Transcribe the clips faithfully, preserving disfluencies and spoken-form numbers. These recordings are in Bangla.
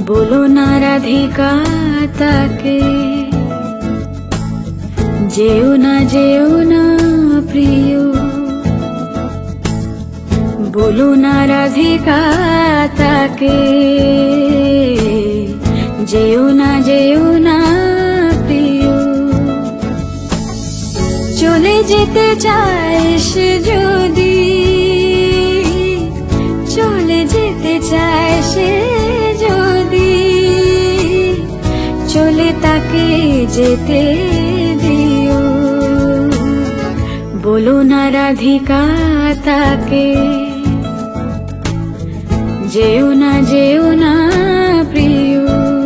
বলো না রাধিকা তাকে, যেও না যেও না প্রিয়, বলো না রাধিকা তাকে, যেও না যেও না প্রিয়। চলে যেতে চায় সে যদি, চলে যেতে চায় সে যদি, চলে তাকে যেতে দিও। বলো না রাধিকা তাকে, যেও না যেও না প্রিয়।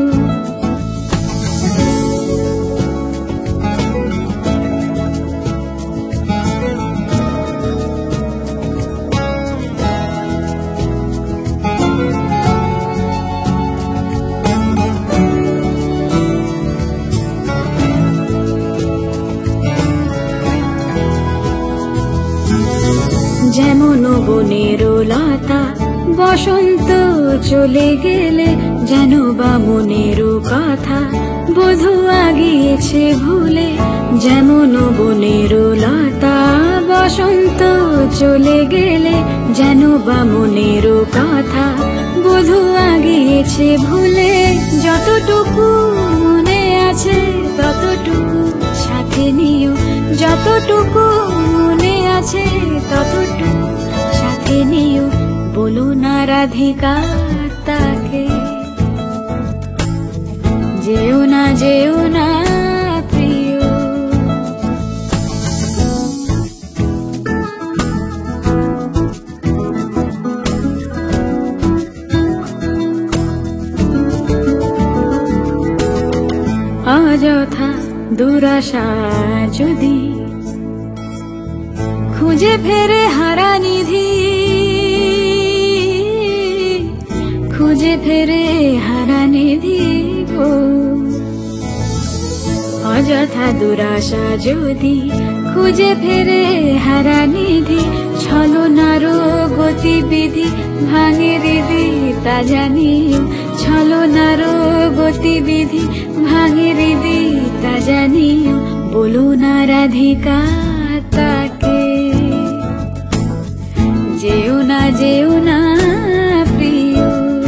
যেমন বনের লতা বসন্ত চলে গেলে, যেন বা মনের কথা বধূ আগিয়েছে ভুলে। যেমন বনের লতা বসন্ত চলে গেলে, যেন বা মনের কথা বধূ আগিয়েছে ভুলে। যতটুকু মনে আছে ততটুকু সাথে নিও, যতটুকু মনে আছে ততটুকু সাথে নিও। বলো না রাধিকা তাকে, যেও না যেও না প্রিয়। অযথা দুরাশা যদি খুঁজে ফেরে হারা নিধি, খুঁজে ফেরে হারা নিধি গো। অযথা দুরাশা যদি খুঁজে ফেরে হারা নিধি, ছলনারও গতিবিধি ভাঙে হৃদি তা জানিও। ছলনারও গতিবিধি ভাঙে হৃদি তা জানিও। বলো না রাধিকা তাকে, যেও না যেও না প্রিয়।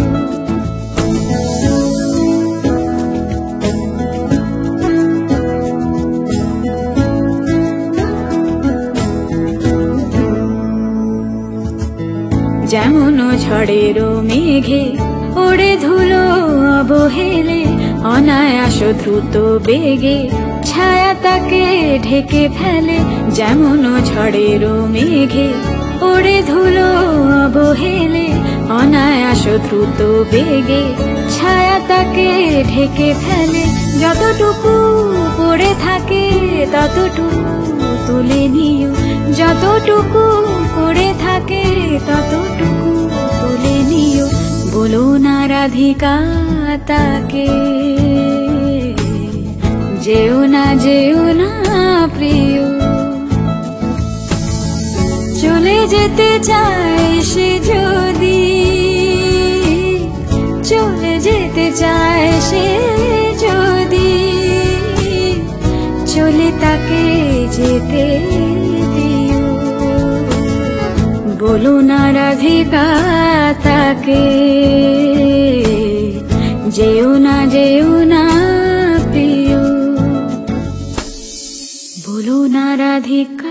যেমন ঝড়ের মেঘে ওড়ে ধুলো অবহেলে, অনায়াস দ্রুত বেগে ছায়া তাকে ঢেকে ফেলে। যেমন ঝড়ের মেঘে ওড়ে ধুলো অবহেলে, অনায়াস দ্রুত বেগে ছায়া তাকে ঢেকে ফেলে। যতটুকু পড়ে থাকে ততটুকু তুলে নিও, যতটুকু পড়ে থাকে ততটুকু তুলে নিও। বলো না রাধিকা তাকে, যেও না যেও না প্রিয়। চলে যেতে চায় সে যদি, চলে যেতে চায় সে যদি, চলে তাকে যেতে দিও। বলো না রাধিকা তাকে, যেও না যেও না প্রিয়। বলো না রাধিকা